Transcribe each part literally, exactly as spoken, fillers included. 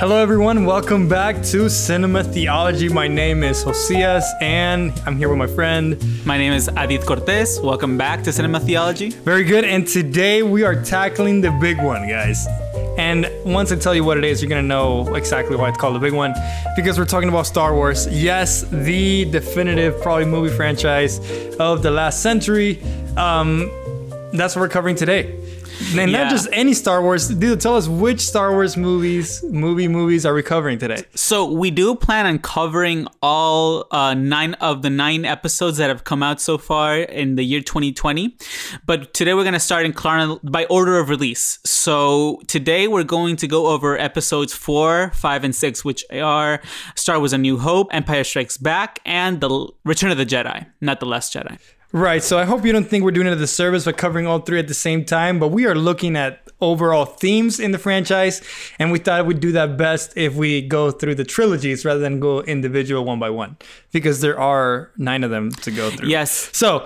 Hello everyone, welcome back to Cinema Theology. My name is Josias and I'm here with my friend. My name is Adit Cortez. Welcome back to Cinema Theology. Very good, and today we are tackling the big one, guys. And once I tell you what it is, you're going to know exactly why it's called the big one, because we're talking about Star Wars. Yes, the definitive probably movie franchise of the last century. Um, that's what we're covering today. And Yeah. not just any Star Wars. Dude, tell us which Star Wars movies, movie movies are we covering today? So we do plan on covering all uh, nine of the nine episodes that have come out so far in the year twenty twenty. But today we're going to start in chrono- by order of release. So today we're going to go over episodes four, five, and six, which are Star Wars: A New Hope, Empire Strikes Back, and The Return of the Jedi, not The Last Jedi. Right, so I hope you don't think we're doing it a disservice by covering all three at the same time, but we are looking at overall themes in the franchise, and we thought we'd do that best if we go through the trilogies rather than go individual one by one, because there are nine of them to go through. Yes. So,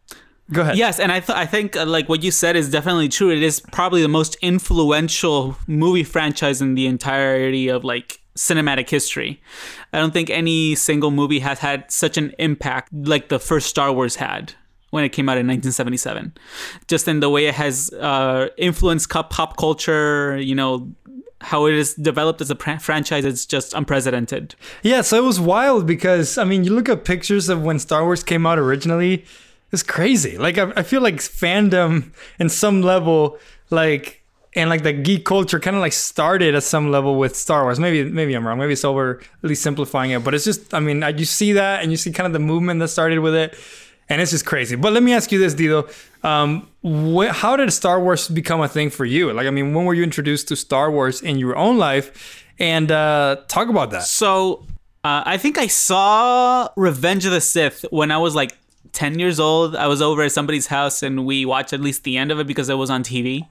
go ahead. Yes, and I th- I think uh, like what you said is definitely true. It is probably the most influential movie franchise in the entirety of like cinematic history. I don't think any single movie has had such an impact like the first Star Wars had when it came out in nineteen seventy-seven. Just in the way it has uh, influenced pop culture, you know, how it is developed as a pr- franchise, it's just unprecedented. Yeah, so it was wild because, I mean, you look at pictures of when Star Wars came out originally, it's crazy. Like, I, I feel like fandom in some level, like, and like the geek culture kind of like started at some level with Star Wars. Maybe maybe I'm wrong. Maybe it's overly simplifying it. But it's just, I mean, you see that and you see kind of the movement that started with it. And it's just crazy. But let me ask you this, Dido. Um, wh- how did Star Wars become a thing for you? Like, I mean, when were you introduced to Star Wars in your own life? And uh, talk about that. So uh, I think I saw Revenge of the Sith when I was like ten years old. I was over at somebody's house and we watched at least the end of it because it was on T V.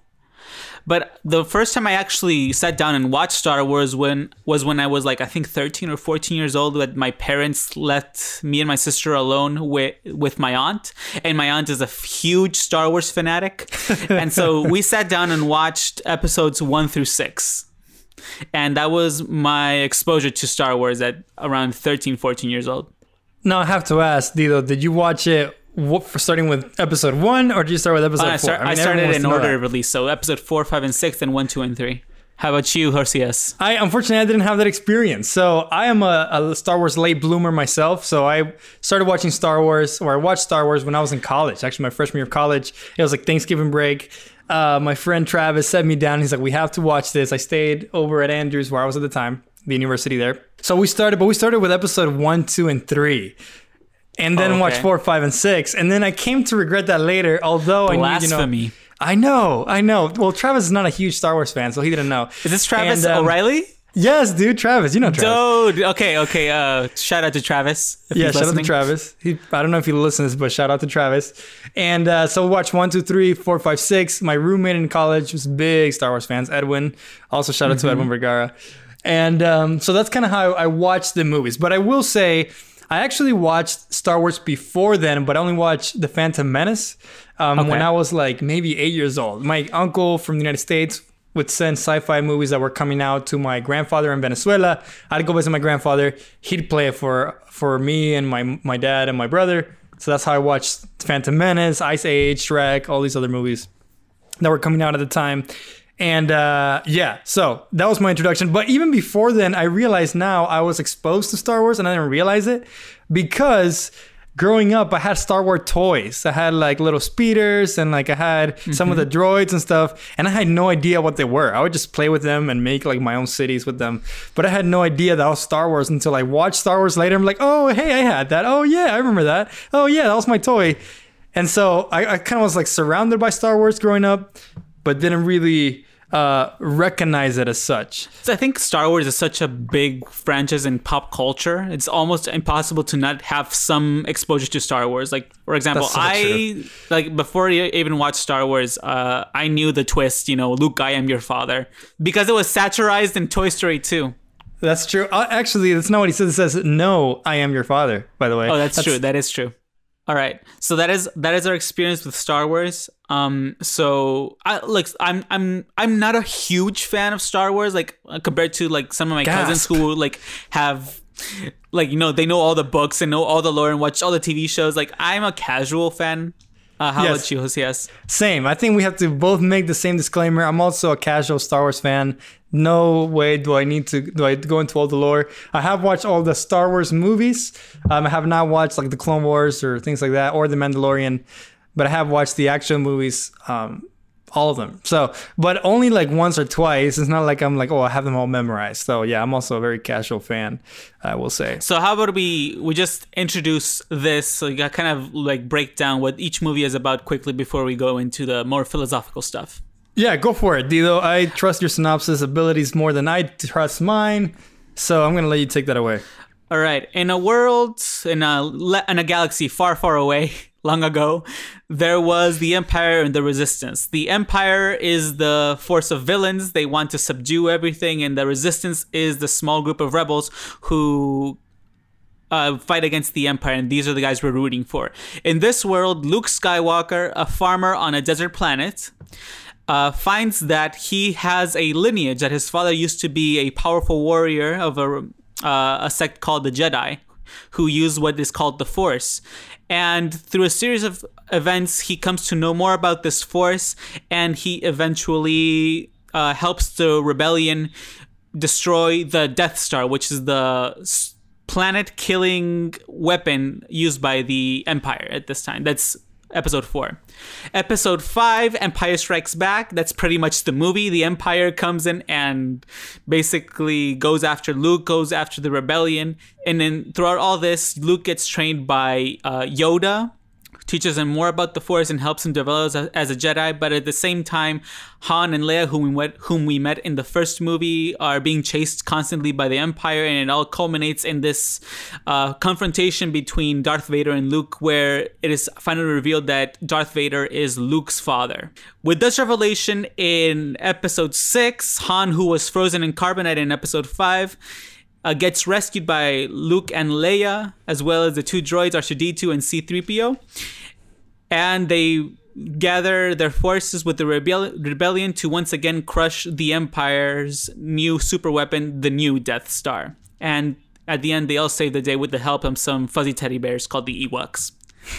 But the first time I actually sat down and watched Star Wars when was when I was like, I think thirteen or fourteen years old, when my parents let me and my sister alone with, with my aunt. And my aunt is a huge Star Wars fanatic. And so we sat down and watched episodes one through six. And that was my exposure to Star Wars at around thirteen, fourteen years old. Now, I have to ask, Dido, did you watch it What, for starting with episode one, or did you start with episode Uh, I, four? start, I, mean, started everyone in wants to know order that. of release, so episode four, five, and six, and one, two, and three. How about you, Josias? I unfortunately I didn't have that experience. So I am a, a Star Wars late bloomer myself. So I started watching Star Wars, or I watched Star Wars when I was in college. Actually, my freshman year of college, it was like Thanksgiving break. Uh, my friend Travis set me down. He's like, "We have to watch this." I stayed over at Andrews, where I was at the time, the university there. So we started, but we started with episode one, two, and three. And then Oh, okay. watched four, five, and six. And then I came to regret that later, although I knew, you know... Blasphemy. I know, I know. Well, Travis is not a huge Star Wars fan, so he didn't know. Is this Travis And, um, O'Reilly? Yes, dude, Travis. You know Travis. Dude, okay, okay. Uh, shout out to Travis. if Yeah, he's shout listening. out to Travis. He, I don't know if he listens, but shout out to Travis. And uh, so we watched one, two, three, four, five, six. My roommate in college was big Star Wars fans, Edwin. Also, shout out Mm-hmm. to Edwin Vergara. And um, so that's kind of how I watched the movies. But I will say, I actually watched Star Wars before then, but I only watched The Phantom Menace um, Okay. when I was like maybe eight years old. My uncle from the United States would send sci-fi movies that were coming out to my grandfather in Venezuela. I'd go visit my grandfather. He'd play it for for me and my my dad and my brother. So that's how I watched Phantom Menace, Ice Age, Shrek, all these other movies that were coming out at the time. And uh, yeah, so that was my introduction. But even before then, I realized now I was exposed to Star Wars and I didn't realize it because growing up, I had Star Wars toys. I had like little speeders and like I had mm-hmm. some of the droids and stuff. And I had no idea what they were. I would just play with them and make like my own cities with them. But I had no idea that was Star Wars until I watched Star Wars later. I'm like, oh, hey, I had that. Oh, yeah, I remember that. Oh, yeah, that was my toy. And so I, I kind of was like surrounded by Star Wars growing up, but didn't really uh, recognize it as such. So I think Star Wars is such a big franchise in pop culture. It's almost impossible to not have some exposure to Star Wars. Like, for example, That's so I true. like before I even watched Star Wars, uh, I knew the twist. You know, Luke, I am your father, because it was satirized in Toy Story two. That's true. Uh, actually, that's not what he says. It says, "No, I am your father." By the way. Oh, that's, true. That is true. All right, so that is that is our experience with Star Wars. Um, so I like I'm I'm I'm not a huge fan of Star Wars, like uh, compared to like some of my Gasp. cousins who like have like you know they know all the books and know all the lore and watch all the T V shows. Like I'm a casual fan. Uh, how Yes. about you, Josias? Same. I think we have to both make the same disclaimer. I'm also a casual Star Wars fan. No way do I need to do I go into all the lore. I have watched all the Star Wars movies. Um, I have not watched like the Clone Wars or things like that, or the Mandalorian, but I have watched the action movies, um, all of them. So, but only like once or twice. It's not like I'm like, oh, I have them all memorized. So yeah, I'm also a very casual fan, I will say. So how about we we just introduce this, so you got kind of like break down what each movie is about quickly before we go into the more philosophical stuff. Yeah, go for it, Dido. I trust your synopsis abilities more than I trust mine. So I'm gonna let you take that away. All right. In a world, in a le- in a galaxy far, far away, long ago, there was the Empire and the Resistance. The Empire is the force of villains. They want to subdue everything, and the Resistance is the small group of rebels who uh, fight against the Empire, and these are the guys we're rooting for. In this world, Luke Skywalker, a farmer on a desert planet, Uh, finds that he has a lineage, that his father used to be a powerful warrior of a, uh, a sect called the Jedi, who use what is called the Force. And through a series of events, he comes to know more about this Force, and he eventually uh, helps the rebellion destroy the Death Star, which is the s- planet-killing weapon used by the Empire at this time. That's Episode four. Episode five, Empire Strikes Back. That's pretty much the movie. The Empire comes in and basically goes after Luke, goes after the rebellion. And then throughout all this, Luke gets trained by uh, Yoda, teaches him more about the Force and helps him develop as a, as a Jedi. But at the same time, Han and Leia, whom we, met, whom we met in the first movie, are being chased constantly by the Empire. And it all culminates in this uh, confrontation between Darth Vader and Luke, where it is finally revealed that Darth Vader is Luke's father. With this revelation in Episode six, Han, who was frozen in carbonite in Episode five, Uh, gets rescued by Luke and Leia, as well as the two droids R two D two and C three P O. And they gather their forces with the rebel- rebellion to once again crush the Empire's new super weapon, the new Death Star. And at the end, they all save the day with the help of some fuzzy teddy bears called the Ewoks.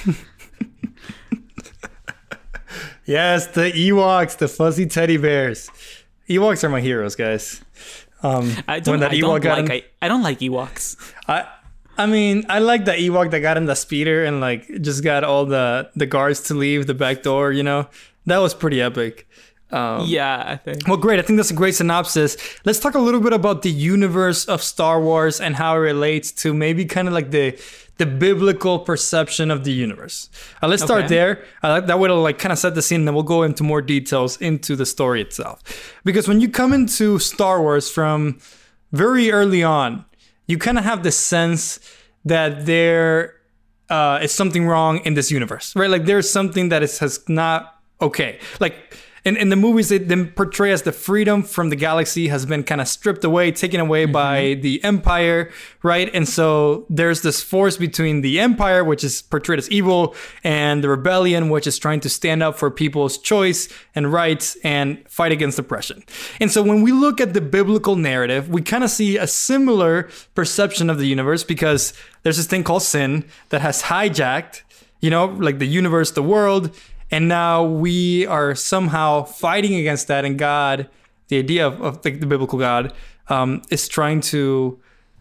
Yes, the Ewoks, the fuzzy teddy bears. Ewoks are my heroes, guys. Um, I don't, that I Ewok don't got like him- I, I don't like Ewoks. I I mean, I like the Ewok that got in the speeder and like just got all the the guards to leave the back door, you know? That was pretty epic. Um, Yeah, I think. Well, great. I think that's a great synopsis. Let's talk a little bit about the universe of Star Wars and how it relates to maybe kind of like the the biblical perception of the universe. Uh, let's start Okay. there. Uh, that way it'll like kind of set the scene, and then we'll go into more details into the story itself. Because when you come into Star Wars from very early on, you kind of have the sense that there uh, is something wrong in this universe, right? Like there's something that is has not okay. Like in, in the movies, they then portray as the freedom from the galaxy has been kind of stripped away, taken away mm-hmm. by the Empire, right? And so there's this force between the Empire, which is portrayed as evil, and the rebellion, which is trying to stand up for people's choice and rights and fight against oppression. And so when we look at the biblical narrative, we kind of see a similar perception of the universe, because there's this thing called sin that has hijacked, you know, like the universe, the world. And now we are somehow fighting against that. And God, the idea of, of the, the biblical God, um, is trying to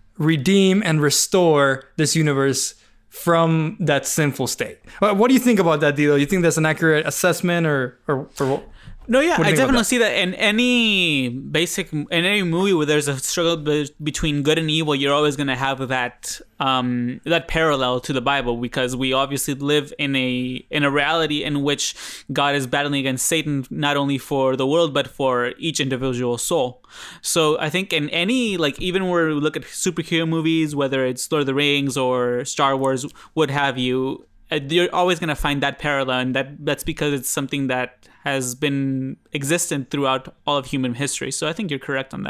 redeem and restore this universe from that sinful state. What, what do you think about that, Dilo? You think that's an accurate assessment, or or, or what? No, yeah, What do I you think about definitely that? see that in any basic, in any movie where there's a struggle be- between good and evil, you're always going to have that um, that parallel to the Bible, because we obviously live in a in a reality in which God is battling against Satan, not only for the world but for each individual soul. So I think in any, like, even where we look at superhero movies, whether it's Lord of the Rings or Star Wars, what have you, uh, you're always going to find that parallel, and that that's because it's something that has been existent throughout all of human history. So I think you're correct on that.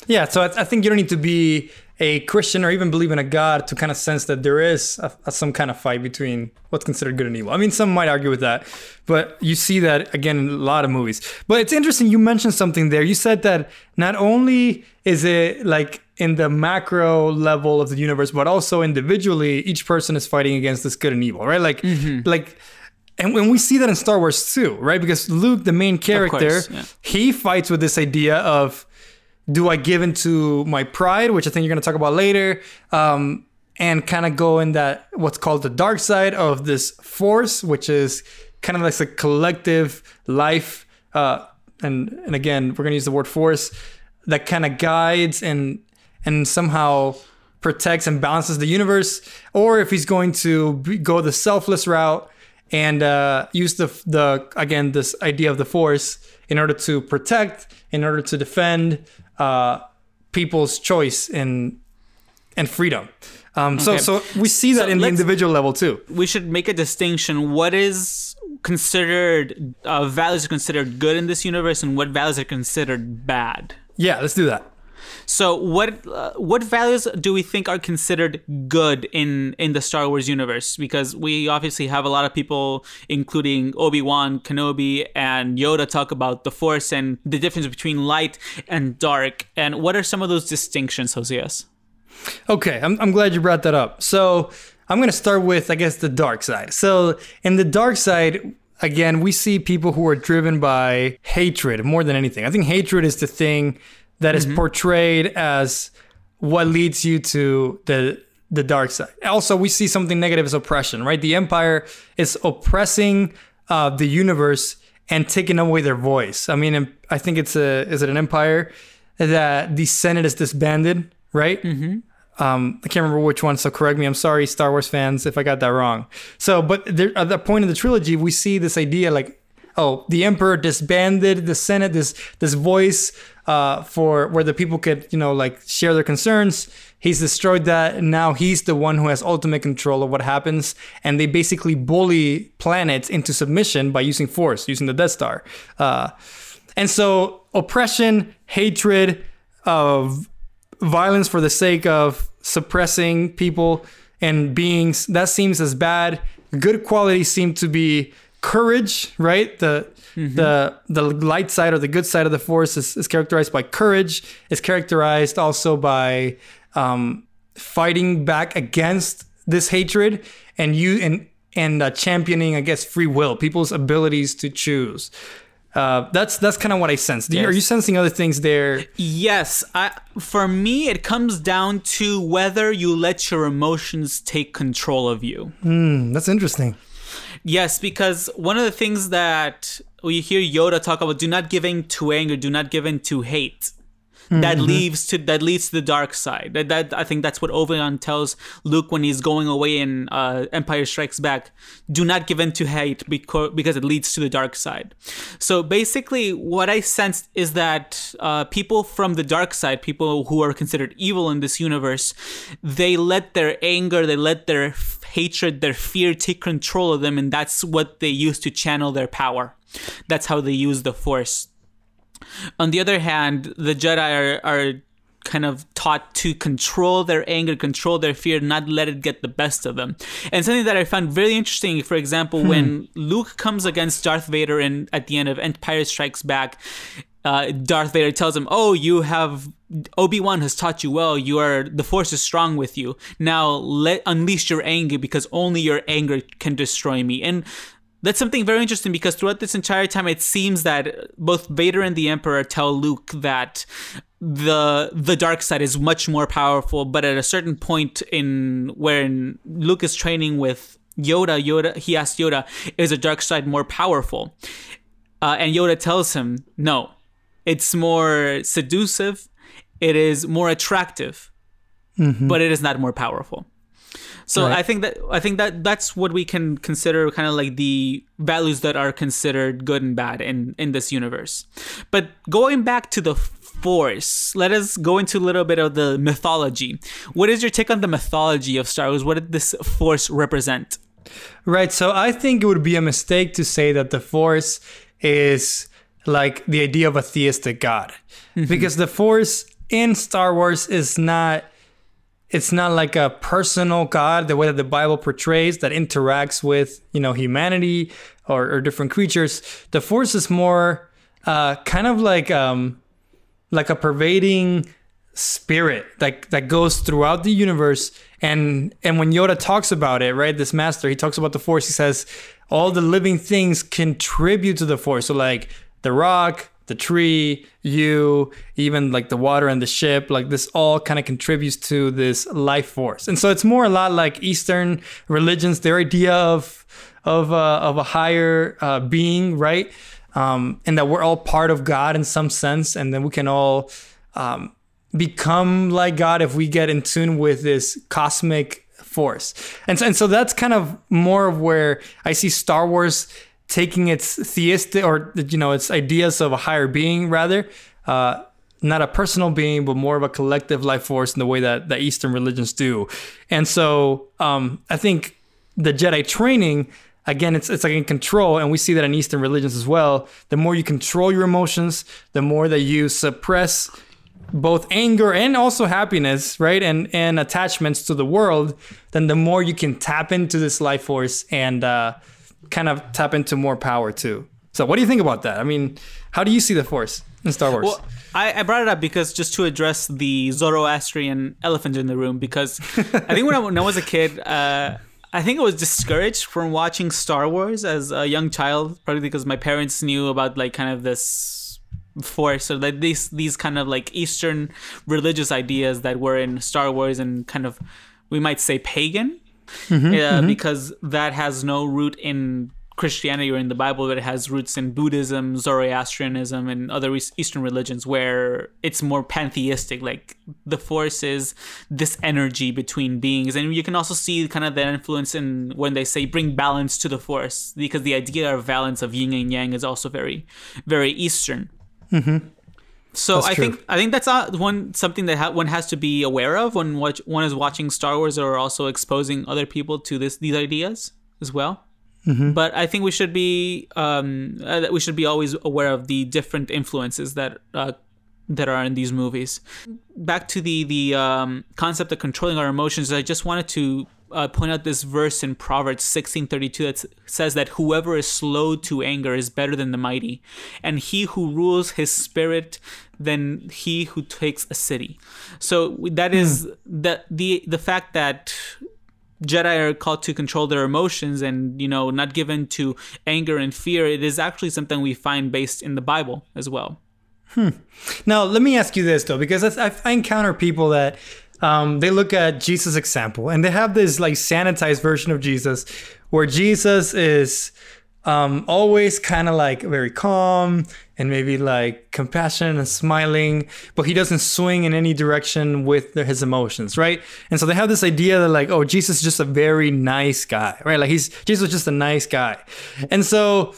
Yeah, so I, I think you don't need to be a Christian or even believe in a God to kind of sense that there is a, a, some kind of fight between what's considered good and evil. I mean, some might argue with that, but you see that again in a lot of movies. But it's interesting, you mentioned something there. You said that not only is it like in the macro level of the universe, but also individually, each person is fighting against this good and evil, right? Like, mm-hmm. like, and when we see that in Star Wars too, right? Because Luke, the main character, course, yeah. he fights with this idea of, do I give into my pride, which I think you're going to talk about later, um, and kind of go in that what's called the dark side of this force, which is kind of like a collective life. Uh, and and again, we're going to use the word force that kind of guides and and somehow protects and balances the universe. Or if he's going to be, go the selfless route and uh, use the the again this idea of the force in order to protect, in order to defend. Uh, people's choice and and freedom. Um, okay. So so we see that so in the individual level too. We should make a distinction. What is considered uh, values are considered good in this universe, and what values are considered bad? Yeah, let's do that. So what uh, what values do we think are considered good in, in the Star Wars universe? Because we obviously have a lot of people, including Obi-Wan Kenobi and Yoda, talk about the Force and the difference between light and dark. And what are some of those distinctions, Josias? Okay, I'm I'm glad you brought that up. So I'm going to start with, I guess, the dark side. So in the dark side, again, we see people who are driven by hatred more than anything. I think hatred is the thing that is mm-hmm. portrayed as what leads you to the the dark side. Also, we see something negative as oppression, right? The Empire is oppressing uh, the universe and taking away their voice. I mean, I think it's a is it an Empire that the Senate is disbanded, right? Mm-hmm. Um, I can't remember which one, so correct me. I'm sorry, Star Wars fans, if I got that wrong. So, but there, at that point in the trilogy, we see this idea like, oh, the Emperor disbanded the Senate, this this voice uh, for where the people could, you know, like share their concerns. He's destroyed that, and now he's the one who has ultimate control of what happens. And they basically bully planets into submission by using force, using the Death Star. Uh, and so oppression, hatred, of violence for the sake of suppressing people and beings, that seems as bad. Good qualities seem to be courage, right? The mm-hmm. the the light side or the good side of the force is, is characterized by courage. It's characterized also by um, fighting back against this hatred and you and and uh, championing, I guess, free will, people's abilities to choose. Uh, that's that's kind of what I sense. Do you, yes. Are you sensing other things there? Yes. I, for me, it comes down to whether you let your emotions take control of you. Mm, that's interesting. Yes, because one of the things that we hear Yoda talk about, do not give in to anger, do not give in to hate. Mm-hmm. That leads to that leads to the dark side. That, that I think that's what Obi-Wan tells Luke when he's going away in uh, Empire Strikes Back. Do not give in to hate because because it leads to the dark side. So basically, what I sensed is that uh, people from the dark side, people who are considered evil in this universe, they let their anger, they let their f- hatred, their fear take control of them, and that's what they use to channel their power. That's how they use the Force. On the other hand, the Jedi are, are kind of taught to control their anger, control their fear, not let it get the best of them. And something that I found very interesting, for example, hmm. when Luke comes against Darth Vader in, at the end of Empire Strikes Back, uh, Darth Vader tells him, oh, you have... Obi-Wan has taught you well. You are the Force is strong with you. Now let unleash your anger because only your anger can destroy me. And that's something very interesting because throughout this entire time, it seems that both Vader and the Emperor tell Luke that the the dark side is much more powerful. But at a certain point in when Luke is training with Yoda, Yoda he asks Yoda, "Is the dark side more powerful?" Uh, and Yoda tells him, "No, it's more seductive. It is more attractive, mm-hmm. but it is not more powerful." So right. I think that I think that that's what we can consider kind of like the values that are considered good and bad in, in this universe. But going back to the Force, let us go into a little bit of the mythology. What is your take on the mythology of Star Wars? What did this Force represent? Right. So I think it would be a mistake to say that the Force is like the idea of a theistic God, mm-hmm. because the Force in Star Wars is not, it's not like a personal God, the way that the Bible portrays, that interacts with, you know, humanity or, or different creatures. The Force is more uh, kind of like um, like a pervading spirit that that goes throughout the universe. And and when Yoda talks about it, right, this master, he talks about the Force. He says all the living things contribute to the Force. So like the rock, the tree, you, even like the water and the ship, like this all kind of contributes to this life force. And so it's more a lot like Eastern religions, their idea of of uh, of a higher uh, being, right? Um, and that we're all part of God in some sense, and then we can all um, become like God if we get in tune with this cosmic force. And so, and so that's kind of more of where I see Star Wars taking its theistic, or, you know, its ideas of a higher being, rather, uh, not a personal being, but more of a collective life force in the way that the Eastern religions do. And so um, I think the Jedi training, again, it's it's like in control, and we see that in Eastern religions as well. The more you control your emotions, the more that you suppress both anger and also happiness, right, and and attachments to the world, then the more you can tap into this life force and uh, kind of tap into more power too. So what do you think about that? I mean, how do you see the Force in Star Wars? Well, I, I brought it up because just to address the Zoroastrian elephant in the room, because I think when I, when I was a kid, uh, I think I was discouraged from watching Star Wars as a young child, probably because my parents knew about like kind of this Force, or like these these kind of like Eastern religious ideas that were in Star Wars, and kind of, we might say, pagan, mm-hmm, uh, mm-hmm. because that has no root in Christianity or in the Bible, but it has roots in Buddhism, Zoroastrianism, and other Eastern religions, where it's more pantheistic. Like the Force is this energy between beings, and you can also see kind of the influence in when they say bring balance to the Force, because the idea of balance of yin and yang is also very, very Eastern. Mm-hmm. So that's I true. think I think that's uh, one something that ha- one has to be aware of when watch- one is watching Star Wars, or also exposing other people to this these ideas as well. Mm-hmm. But I think we should be um, uh, we should be always aware of the different influences that uh, that are in these movies. Back to the the um, concept of controlling our emotions, I just wanted to uh, point out this verse in Proverbs sixteen thirty-two that says that whoever is slow to anger is better than the mighty, and he who rules his spirit than he who takes a city. So that is mm. the the the fact that Jedi are called to control their emotions and, you know, not given to anger and fear. It is actually something we find based in the Bible as well. Hmm. Now, let me ask you this, though, because I, I encounter people that um, they look at Jesus' example and they have this like sanitized version of Jesus where Jesus is um, always kind of like very calm and maybe like compassionate and smiling, but he doesn't swing in any direction with the, his emotions, right? And so they have this idea that like, oh, Jesus is just a very nice guy, right? Like he's Jesus is just a nice guy. And so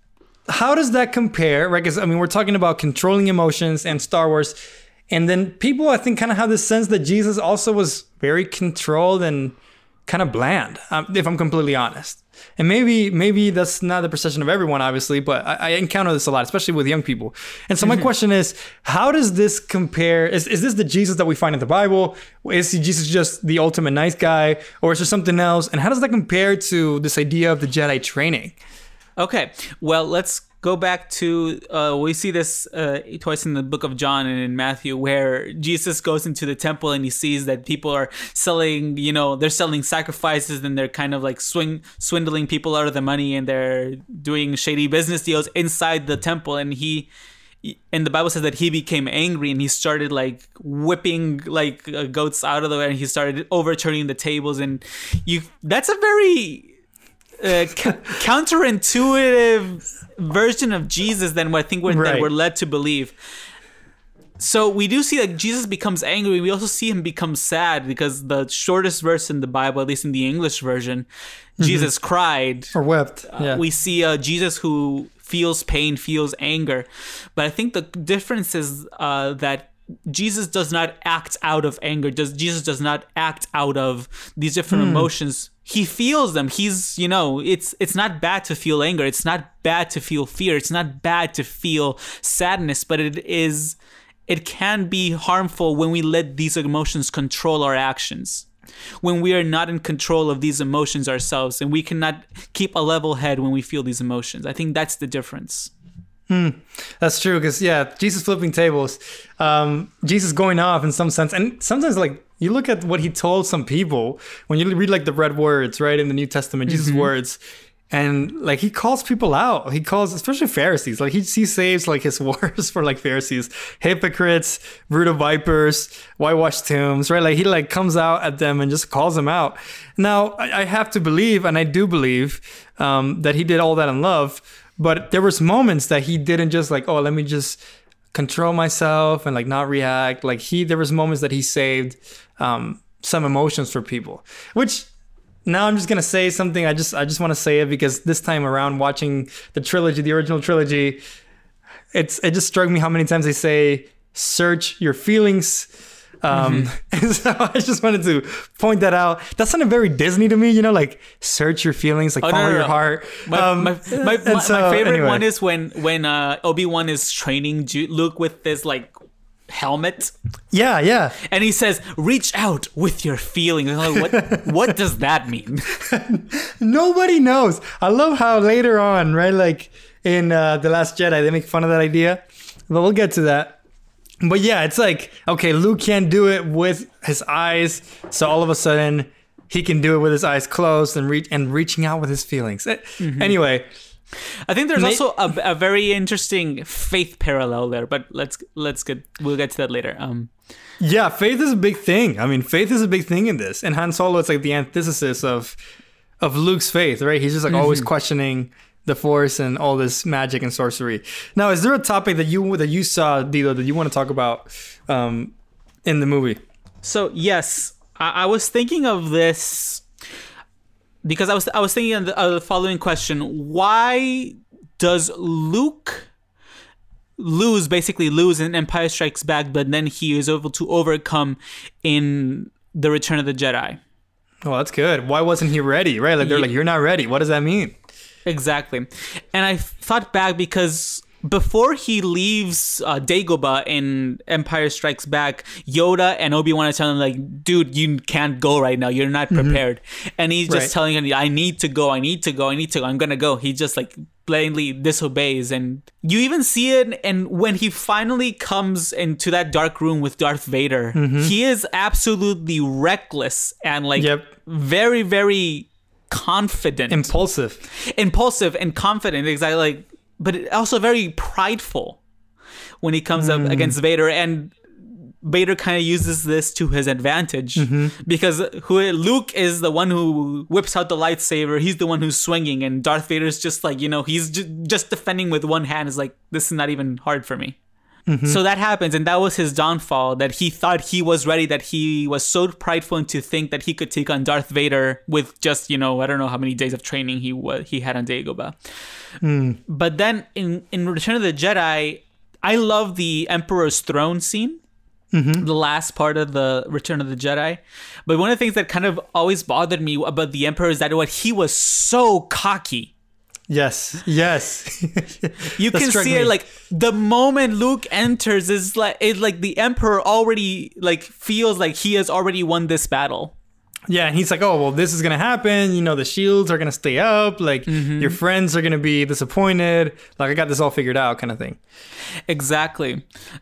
how does that compare, right? Because I mean, we're talking about controlling emotions and Star Wars, and then people I think kind of have this sense that Jesus also was very controlled and kind of bland, um, if I'm completely honest. And maybe maybe that's not the perception of everyone, obviously, but I, I encounter this a lot, especially with young people. And so my question is, how does this compare? Is, is this the Jesus that we find in the Bible? Is Jesus just the ultimate nice guy? Or is there something else? And how does that compare to this idea of the Jedi training? Okay, well, let's go back to, uh, we see this uh, twice in the book of John and in Matthew, where Jesus goes into the temple and he sees that people are selling, you know, they're selling sacrifices, and they're kind of like swing, swindling people out of the money, and they're doing shady business deals inside the temple. And he, and the Bible says that he became angry and he started like whipping like uh, goats out of the way, and he started overturning the tables. And you, that's a very uh, ca- counterintuitive version of Jesus than what I think we're, right. that we're led to believe. So we do see that Jesus becomes angry. We also see him become sad, because the shortest verse in the Bible, at least in the English version, mm-hmm. Jesus cried or wept. Yeah. Uh, we see uh, Jesus who feels pain, feels anger. But I think the difference is uh, that Jesus does not act out of anger. Does Jesus does not act out of these different mm. emotions. He feels them. He's, you know, it's it's not bad to feel anger. It's not bad to feel fear. It's not bad to feel sadness, but it is it can be harmful when we let these emotions control our actions. When we are not in control of these emotions ourselves, and we cannot keep a level head when we feel these emotions. I think that's the difference. Hmm. That's true, because yeah, Jesus flipping tables, um, Jesus going off in some sense, and sometimes like you look at what he told some people when you read like the red words, right, in the New Testament, Jesus' mm-hmm. words, and like he calls people out. He calls, especially Pharisees, like he he saves like his words for like Pharisees, hypocrites, brood of vipers, whitewashed tombs, right? Like he like comes out at them and just calls them out. Now I, I have to believe, and I do believe, um, that he did all that in love. But there was moments that he didn't just like, oh, let me just control myself and like not react. Like he, there was moments that he saved um, some emotions for people, which now I'm just going to say something. I just, I just want to say it because this time around watching the trilogy, the original trilogy, it's, it just struck me how many times they say, search your feelings. Um, mm-hmm. And so I just wanted to point that out. That sounded very Disney to me, you know, like search your feelings, like oh, follow no, no, your no. heart. My, um, my, my, my, so, my favorite anyway. one is when when uh, Obi-Wan is training Ju- Luke with this like helmet. Yeah, yeah. And he says, "Reach out with your feelings." Like, what what does that mean? Nobody knows. I love how later on, right, like in uh, The Last Jedi, they make fun of that idea, but we'll get to that. But yeah, it's like, okay, Luke can't do it with his eyes, so all of a sudden he can do it with his eyes closed and reach and reaching out with his feelings. Mm-hmm. Anyway, I think there's also a, a very interesting faith parallel there, but let's let's get we'll get to that later. Um, yeah, faith is a big thing. I mean, faith is a big thing in this. And Han Solo, it's like the antithesis of of Luke's faith, right? He's just like mm-hmm. always questioning the Force and all this magic and sorcery. Now, is there a topic that you that you saw, Dilo, that you want to talk about um, in the movie? So yes, I, I was thinking of this because I was I was thinking of the, of the following question: why does Luke lose, basically lose in Empire Strikes Back, but then he is able to overcome in The Return of the Jedi? Oh, that's good. Why wasn't he ready? Right? Like they're yeah. like, you're not ready. What does that mean? Exactly. And I thought back because before he leaves uh, Dagobah in Empire Strikes Back, Yoda and Obi-Wan are telling him, like, dude, you can't go right now. You're not prepared. Mm-hmm. And he's just right. telling him, I need to go. I need to go. I need to go. I'm going to go. He just like blatantly disobeys. And you even see it. And when he finally comes into that dark room with Darth Vader, mm-hmm. he is absolutely reckless and like yep. very, very confident, impulsive impulsive and confident, exactly, like, but also very prideful when he comes mm. up against Vader. And Vader kind of uses this to his advantage mm-hmm. because who Luke is the one who whips out the lightsaber. He's the one who's swinging, and Darth Vader's just like, you know, he's ju- just defending with one hand. Is like, this is not even hard for me. Mm-hmm. So that happens, and that was his downfall, that he thought he was ready, that he was so prideful to think that he could take on Darth Vader with just, you know, I don't know how many days of training he w- he had on Dagobah. Mm. But then in, in Return of the Jedi, I love the Emperor's throne scene, mm-hmm. the last part of the Return of the Jedi. But one of the things that kind of always bothered me about the Emperor is that what he was so cocky. Yes, yes. You can see me. It like the moment Luke enters is like it's like the Emperor already like feels like he has already won this battle. Yeah, and he's like, oh well, this is gonna happen. You know, the shields are gonna stay up. Like mm-hmm. your friends are gonna be disappointed. Like I got this all figured out, kind of thing. Exactly.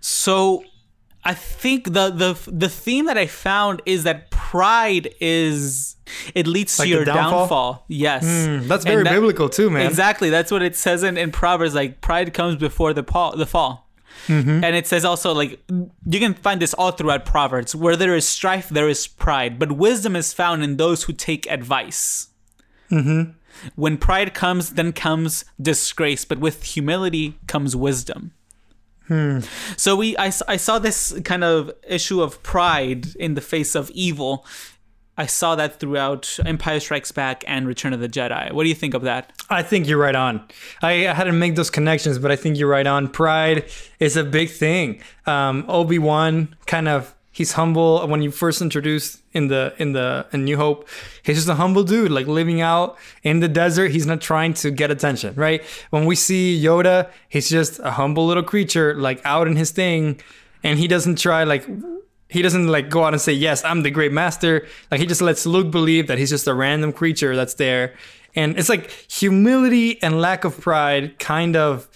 So I think the the the theme that I found is that pride is it leads like to your downfall? downfall. Yes, mm, that's very that, biblical too, man. Exactly, that's what it says in, in Proverbs. Like pride comes before the fall, the fall, mm-hmm. and it says also like you can find this all throughout Proverbs. Where there is strife, there is pride, but wisdom is found in those who take advice. Mm-hmm. When pride comes, then comes disgrace, but with humility comes wisdom. Hmm. So we, I, I saw this kind of issue of pride in the face of evil. I saw that throughout Empire Strikes Back and Return of the Jedi. What do you think of that? I think you're right on. I, I had to make those connections, but I think you're right on. Pride is a big thing. Um, Obi-Wan kind of, he's humble. When you first introduced in the in the in New Hope, he's just a humble dude, like living out in the desert. He's not trying to get attention, right? When we see Yoda, he's just a humble little creature, like out in his thing. and he doesn't try like he doesn't like go out and say, yes, I'm the great master. Like he just lets Luke believe that he's just a random creature that's there. And it's like humility and lack of pride kind of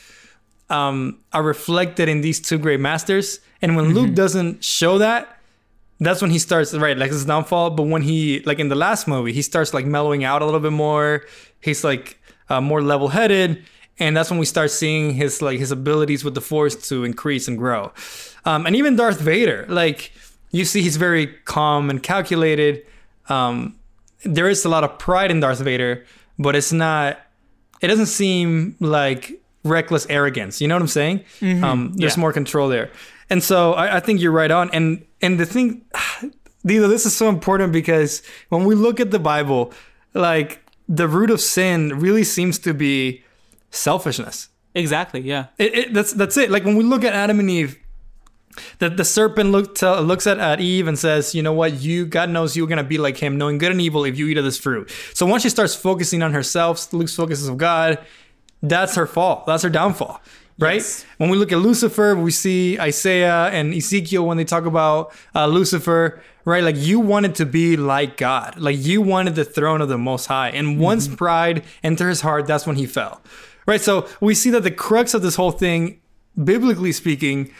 um, are reflected in these two great masters. And when mm-hmm. Luke doesn't show that, that's when he starts, right, like his downfall. But when he, like in the last movie, he starts like mellowing out a little bit more. He's like uh, more level-headed. And that's when we start seeing his like his abilities with the Force to increase and grow. Um, and even Darth Vader, like you see he's very calm and calculated. Um, there is a lot of pride in Darth Vader, but it's not, it doesn't seem like reckless arrogance. You know what I'm saying? Mm-hmm. Um, there's yeah. more control there. And so I, I think you're right on. And and the thing, Dilo, this is so important because when we look at the Bible, like the root of sin really seems to be selfishness. Exactly, yeah. It, it, that's that's it. Like when we look at Adam and Eve, the, the serpent look, tell, looks at, at Eve and says, you know what, you God knows you're going to be like him, knowing good and evil if you eat of this fruit. So once she starts focusing on herself, Luke's focuses on God, that's her fall. That's her downfall. Right? Yes. When we look at Lucifer, we see Isaiah and Ezekiel when they talk about uh, Lucifer, right? Like you wanted to be like God. Like you wanted the throne of the Most High. And mm-hmm. once pride entered his heart, that's when he fell. Right? So we see that the crux of this whole thing, biblically speaking,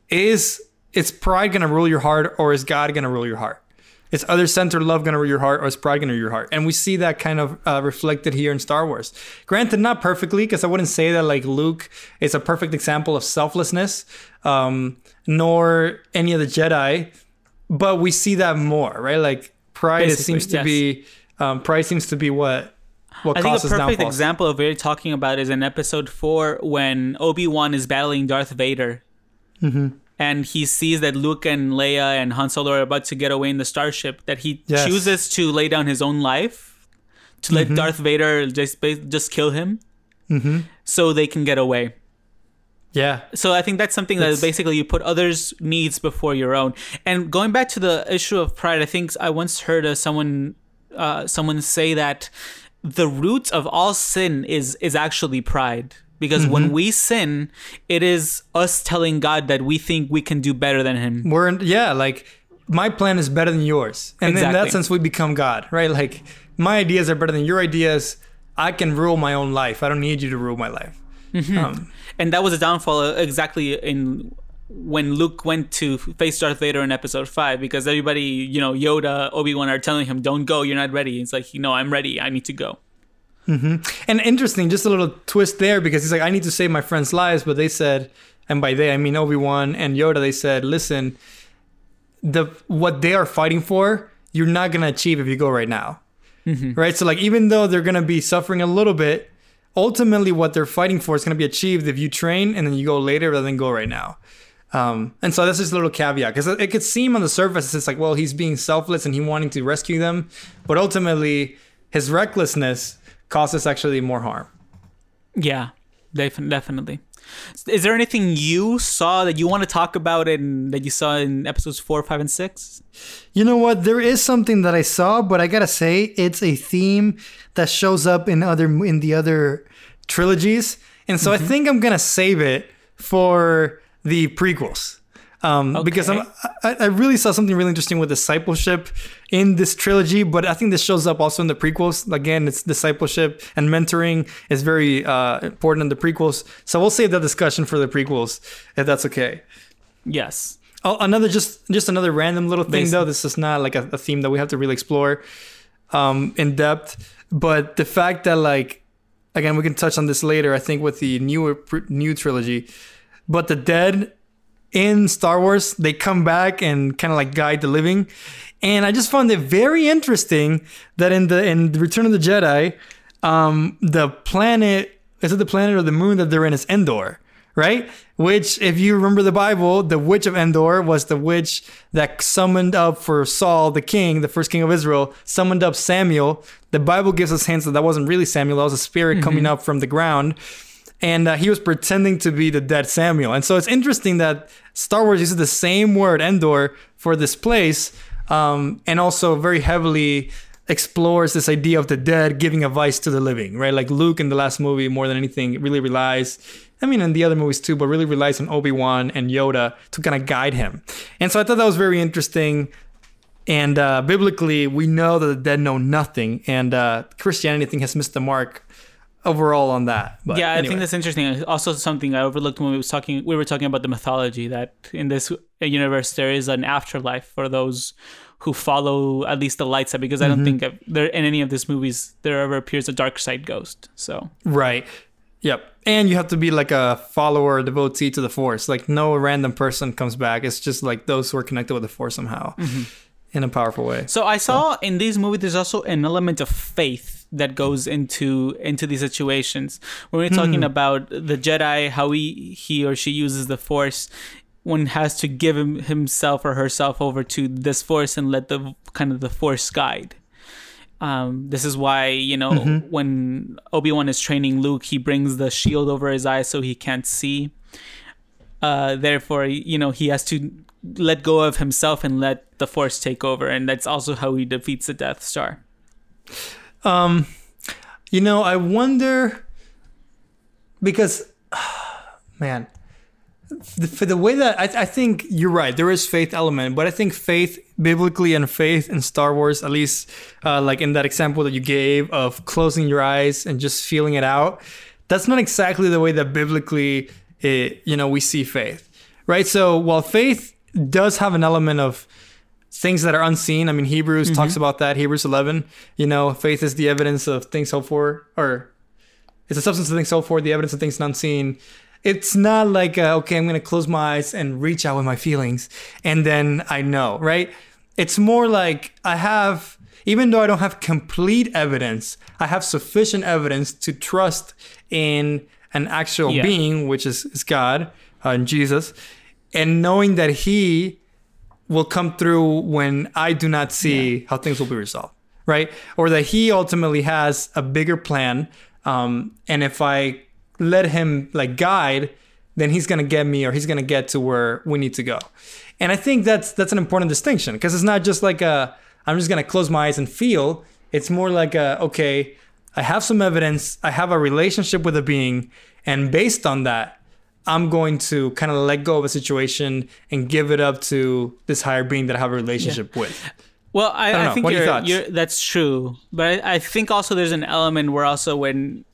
is is pride going to rule your heart or is God going to rule your heart? Is other-centered love going to rule your heart or is pride going to rule your heart? And we see that kind of uh, reflected here in Star Wars. Granted, not perfectly, because I wouldn't say that like Luke is a perfect example of selflessness, um, nor any of the Jedi, but we see that more, right? Like pride it seems to yes. be um, pride seems to be what what I causes think a perfect downfalls. Example of what you're talking about is in Episode Four when Obi-Wan is battling Darth Vader. Mm-hmm. And he sees that Luke and Leia and Han Solo are about to get away in the starship, that he yes. chooses to lay down his own life to mm-hmm. let Darth Vader just just kill him mm-hmm. so they can get away. Yeah. So I think that's something that's... that basically you put others' needs before your own. And going back to the issue of pride, I think I once heard uh, someone uh, someone say that the root of all sin is is actually pride. Because mm-hmm. when we sin, it is us telling God that we think we can do better than him. We're in, yeah, like my plan is better than yours. And exactly. in that sense, we become God, right? Like my ideas are better than your ideas. I can rule my own life. I don't need you to rule my life. Mm-hmm. Um, and that was a downfall exactly in when Luke went to face Darth Vader in Episode five, because everybody, you know, Yoda, Obi-Wan are telling him, don't go, you're not ready. It's like, you know, I'm ready. I need to go. Mm-hmm. And interesting, just a little twist there, because he's like, I need to save my friends' lives, but they said, and by they I mean Obi-Wan and Yoda, they said, listen, the what they are fighting for, you're not gonna achieve if you go right now, mm-hmm. right? So like, even though they're gonna be suffering a little bit, ultimately what they're fighting for is gonna be achieved if you train and then you go later rather than go right now. Um, and so that's just a little caveat, because it could seem on the surface it's like, well, he's being selfless and he wanting to rescue them, but ultimately his recklessness causes us actually more harm. Yeah, def- definitely. Is there anything you saw that you want to talk about and that you saw in episodes four, five, and six? You know what? There is something that I saw, but I gotta say it's a theme that shows up in other in the other trilogies, and so mm-hmm. I think I'm gonna save it for the prequels. Um, okay. Because I'm, I, I really saw something really interesting with discipleship in this trilogy, but I think this shows up also in the prequels. Again, it's discipleship and mentoring is very uh, important in the prequels. So we'll save that discussion for the prequels, if that's okay. Yes. Oh, another just just another random little thing, Basically. though. This is not like a, a theme that we have to really explore um, in depth, but the fact that, like, again, we can touch on this later, I think, with the newer new trilogy, but the dead in Star Wars, they come back and kind of like guide the living. And I just found it very interesting that in the in the Return of the Jedi, um, the planet, is it the planet or the moon that they're in is Endor, right? Which, if you remember the Bible, the witch of Endor was the witch that summoned up for Saul, the king, the first king of Israel, summoned up Samuel. The Bible gives us hints that that wasn't really Samuel, that was a spirit mm-hmm. coming up from the ground. And uh, he was pretending to be the dead Samuel. And so it's interesting that Star Wars uses the same word, Endor, for this place, um, and also very heavily explores this idea of the dead giving advice to the living, right? Like Luke in the last movie, more than anything, really relies I mean, in the other movies too, but really relies on Obi-Wan and Yoda to kind of guide him. And so I thought that was very interesting. And uh, biblically, we know that the dead know nothing. And uh, Christianity, I think, has missed the mark overall on that. But yeah, I anyway. think that's interesting. Also, something I overlooked when we was talking. We were talking about the mythology that in this universe there is an afterlife for those who follow at least the light side. Because I don't Mm-hmm. think I've, there in any of these movies there ever appears a dark side ghost. So Right. Yep. And you have to be like a follower, a devotee to the Force. Like no random person comes back. It's just like those who are connected with the Force somehow in a powerful way. So I saw in these movies there's also an element of faith that goes into into these situations. When we're talking about the Jedi, how he he or she uses the Force, one has to give him, himself or herself over to this Force and let the kind of the Force guide. Um, this is why, you know, Mm-hmm. when Obi-Wan is training Luke, he brings the shield over his eyes so he can't see. Uh, therefore, you know, he has to let go of himself and let the Force take over. And that's also how he defeats the Death Star. Um, you know, I wonder because, man, the, for the way that I, I think you're right, there is faith element, but I think faith biblically and faith in Star Wars, at least, uh, like in that example that you gave of closing your eyes and just feeling it out, that's not exactly the way that biblically, it, you know, we see faith, right? So while faith does have an element of things that are unseen. I mean, Hebrews mm-hmm. talks about that. Hebrews eleven, you know, faith is the evidence of things hoped for, or it's a substance of things hoped for, the evidence of things not seen. It's not like, uh, okay, I'm going to close my eyes and reach out with my feelings, and then I know, right? It's more like I have, even though I don't have complete evidence, I have sufficient evidence to trust in an actual yeah. being, which is, is God uh, and Jesus, and knowing that he will come through when I do not see yeah. how things will be resolved, right? Or that he ultimately has a bigger plan. Um, and if I let him like guide, then he's going to get me, or he's going to get to where we need to go. And I think that's, that's an important distinction, because it's not just like a, I'm just going to close my eyes and feel. It's more like a, okay, I have some evidence. I have a relationship with a being. And based on that, I'm going to kind of let go of a situation and give it up to this higher being that I have a relationship yeah. with. Well, I, I, I think what you're, are your you're, that's true. But I, I think also there's an element where also when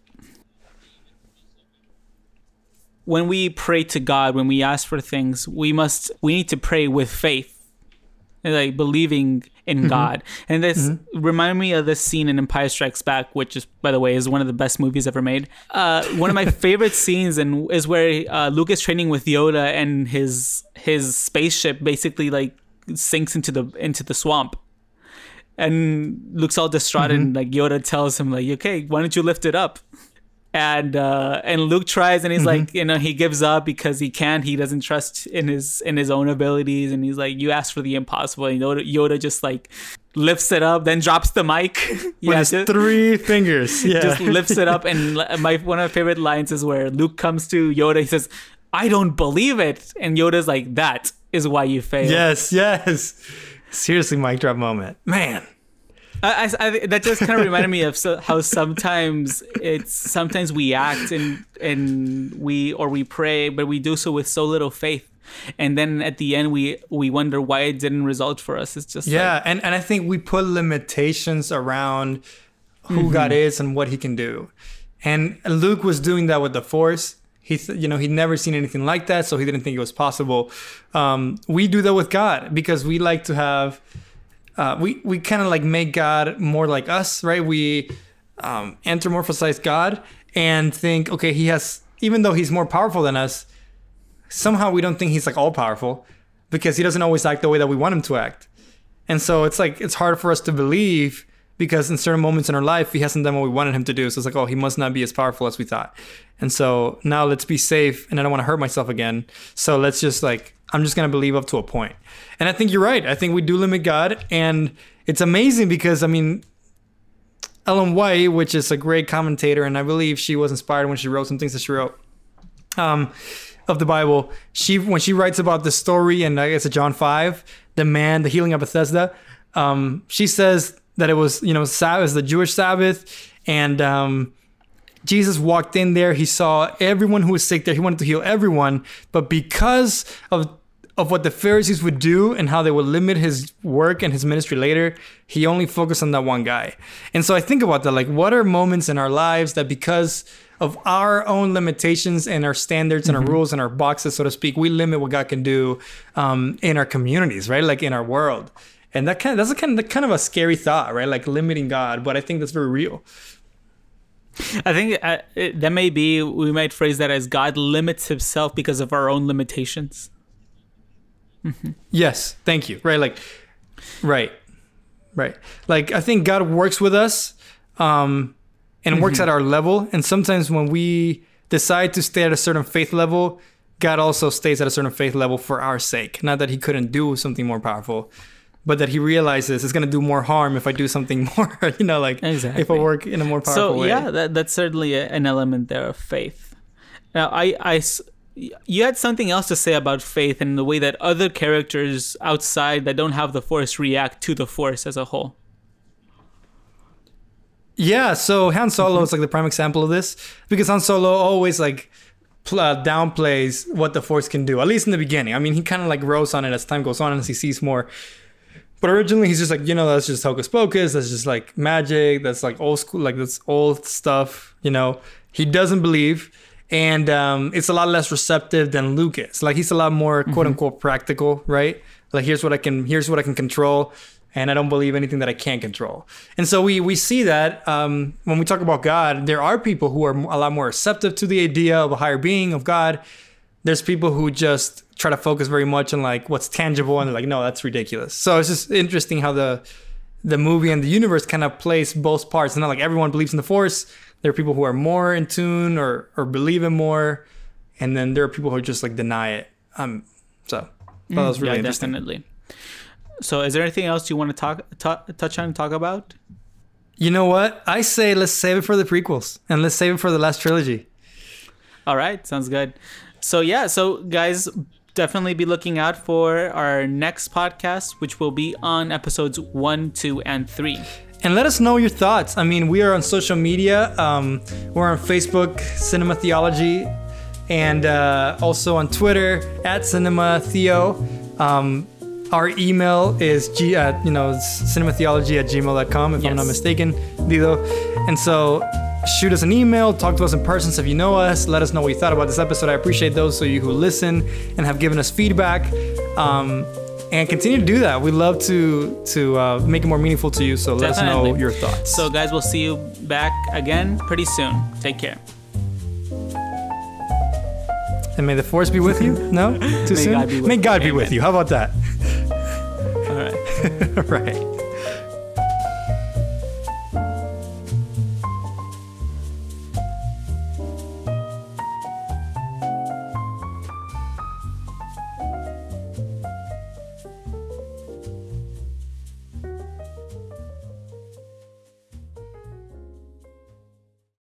when we pray to God, when we ask for things, we must we need to pray with faith, like believing in mm-hmm. God. And this mm-hmm. reminded me of this scene in Empire Strikes Back, which is, by the way, is one of the best movies ever made. Uh, one of my favorite scenes and is where uh, Luke is training with Yoda, and his his spaceship basically like sinks into the into the swamp. And Luke's all distraught, mm-hmm. and like Yoda tells him like, "Okay, why don't you lift it up?" And uh, and Luke tries, and he's mm-hmm. like, you know, he gives up because he can't. He doesn't trust in his in his own abilities, and he's like, "You asked for the impossible." And Yoda, Yoda just like lifts it up, then drops the mic. yeah, with his three fingers. Yeah, just lifts it up, and my one of my favorite lines is where Luke comes to Yoda. He says, "I don't believe it," and Yoda's like, "That is why you failed." Yes, yes. Seriously, mic drop moment, man. I, I, I, that just kind of reminded me of so, how sometimes it's sometimes we act and and we or we pray, but we do so with so little faith, and then at the end we we wonder why it didn't result for us. It's just yeah, like, and and I think we put limitations around who mm-hmm. God is and what He can do, and Luke was doing that with the Force. He, you know, he'd never seen anything like that, so he didn't think it was possible. Um, we do that with God because we like to have. Uh, we we kind of like make God more like us, right? We um, anthropomorphize God and think, okay, he has, even though he's more powerful than us, somehow we don't think he's like all powerful because he doesn't always act the way that we want him to act. And so it's like, it's hard for us to believe because in certain moments in our life, he hasn't done what we wanted him to do. So it's like, oh, he must not be as powerful as we thought. And so now let's be safe, and I don't want to hurt myself again. So let's just like, I'm just going to believe up to a point. And I think you're right. I think we do limit God. And it's amazing because, I mean, Ellen White, which is a great commentator, and I believe she was inspired when she wrote some things that she wrote um, of the Bible. She When she writes about the story, and I guess it's John five, the man, the healing of Bethesda, um, she says that it was, you know, Sabbath, the Jewish Sabbath, and um, Jesus walked in there. He saw everyone who was sick there. He wanted to heal everyone. But because of of what the Pharisees would do and how they would limit his work and his ministry later, he only focused on that one guy. And so I think about that, like, what are moments in our lives that because of our own limitations and our standards and mm-hmm. our rules and our boxes, so to speak, we limit what God can do um, in our communities, right? Like in our world. And that kind of, that's a kind of, kind of a scary thought, right? Like limiting God, but I think that's very real. I think uh, it, that may be, we might phrase that as God limits himself because of our own limitations. Mm-hmm. Yes, thank you. Right, like, right, right. Like, I think God works with us, um, and mm-hmm. works at our level. And sometimes when we decide to stay at a certain faith level, God also stays at a certain faith level for our sake. Not that He couldn't do something more powerful, but that He realizes it's going to do more harm if I do something more. You know, like exactly. if I work in a more powerful so, way. So yeah, that, that's certainly a, an element there of faith. Now, I, I. You had something else to say about faith and the way that other characters outside that don't have the Force react to the Force as a whole. Yeah, so Han Solo mm-hmm. is like the prime example of this, because Han Solo always like pl- uh, downplays what the Force can do, at least in the beginning. I mean, he kind of like rose on it as time goes on and as he sees more. But originally he's just like, you know, that's just hocus pocus, that's just like magic, that's like old school, like that's old stuff, you know. He doesn't believe. And um, it's a lot less receptive than Luke is. Like he's a lot more quote mm-hmm. unquote practical, right? Like here's what I can, here's what I can control, and I don't believe anything that I can't control. And so we we see that um, when we talk about God, there are people who are a lot more receptive to the idea of a higher being, of God. There's people who just try to focus very much on like what's tangible, and they're like, no, that's ridiculous. So it's just interesting how the the movie and the universe kind of plays both parts. It's not like everyone believes in the Force. There are people who are more in tune or, or believe in more. And then there are people who just like deny it. Um, so I thought mm, that was really yeah, interesting. Definitely. So is there anything else you want to talk, talk touch on and talk about? You know what? I say let's save it for the prequels and let's save it for the last trilogy. All right. Sounds good. So yeah. So guys, definitely be looking out for our next podcast, which will be on episodes one, two, and three. And let us know your thoughts. I mean, we are on social media. Um, we're on Facebook, Cinema Theology, and uh, also on Twitter at Cinema Theo. Um, our email is g, uh, you know, cinematheology at gmail dot com if yes. I'm not mistaken, Dido. And so shoot us an email, talk to us in person. So if you know us, let us know what you thought about this episode. I appreciate those of you who listen and have given us feedback. Um, And continue to do that. We love to to uh, make it more meaningful to you. So let Definitely. us know your thoughts. So guys, we'll see you back again pretty soon. Take care. And may the Force be with you. No? Too may soon? God be with may God you. be with you. How about that? All right. All right.